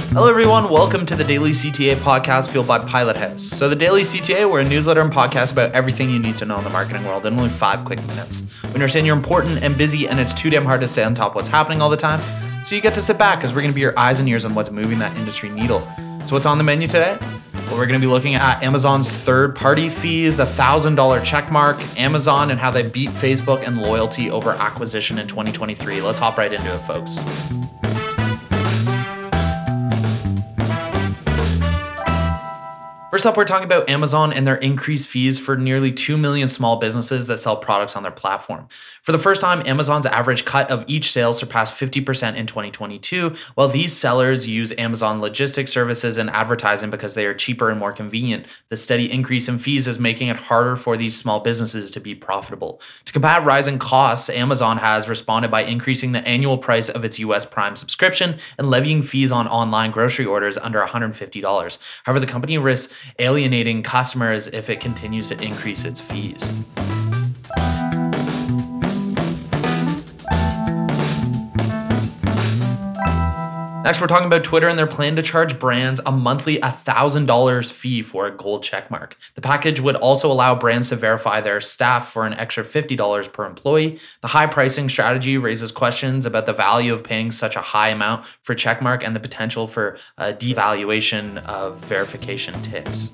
Hello everyone, welcome to the Daily CTA podcast fueled by Pilot House. So the Daily CTA, we're a newsletter and podcast about everything you need to know in the marketing world in only 5 quick minutes. We understand you're important and busy and it's too damn hard to stay on top of what's happening all the time, so you get to sit back because we're going to be your eyes and ears on what's moving that industry needle. So what's on the menu today? Well, we're going to be looking at Amazon's third-party fees, $1,000 check mark, Amazon and how they beat Facebook and loyalty over acquisition in 2023. Let's hop right into it, folks. First up, we're talking about Amazon and their increased fees for nearly 2 million small businesses that sell products on their platform. For the first time, Amazon's average cut of each sale surpassed 50% in 2022, while these sellers use Amazon logistics services and advertising because they are cheaper and more convenient. The steady increase in fees is making it harder for these small businesses to be profitable. To combat rising costs, Amazon has responded by increasing the annual price of its US Prime subscription and levying fees on online grocery orders under $150. However, the company risks alienating customers if it continues to increase its fees. Next, we're talking about Twitter and their plan to charge brands a monthly $1,000 fee for a gold checkmark. The package would also allow brands to verify their staff for an extra $50 per employee. The high pricing strategy raises questions about the value of paying such a high amount for checkmark and the potential for a devaluation of verification ticks.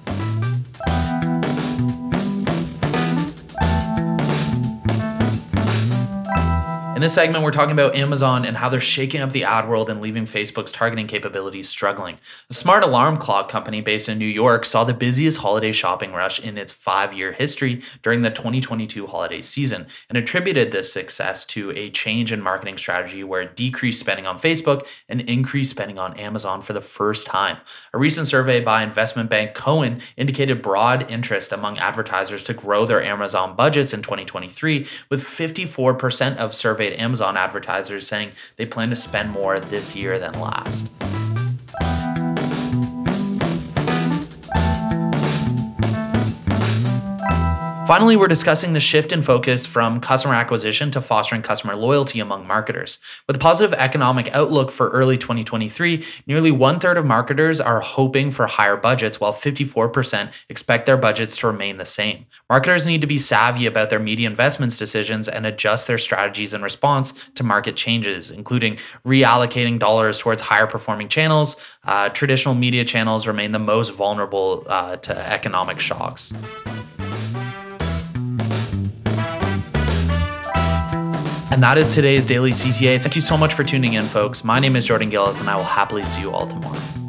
In this segment, we're talking about Amazon and how they're shaking up the ad world and leaving Facebook's targeting capabilities struggling. The smart alarm clock company based in New York saw the busiest holiday shopping rush in its 5-year history during the 2022 holiday season and attributed this success to a change in marketing strategy where it decreased spending on Facebook and increased spending on Amazon for the first time. A recent survey by investment bank Cohen indicated broad interest among advertisers to grow their Amazon budgets in 2023, with 54% of surveyed Amazon advertisers saying they plan to spend more this year than last. Finally, we're discussing the shift in focus from customer acquisition to fostering customer loyalty among marketers. With a positive economic outlook for early 2023, nearly 1/3 of marketers are hoping for higher budgets, while 54% expect their budgets to remain the same. Marketers need to be savvy about their media investments decisions and adjust their strategies in response to market changes, including reallocating dollars towards higher performing channels. Traditional media channels remain the most vulnerable to economic shocks. And that is today's Daily CTA. Thank you so much for tuning in, folks. My name is Jordan Gillis, and I will happily see you all tomorrow.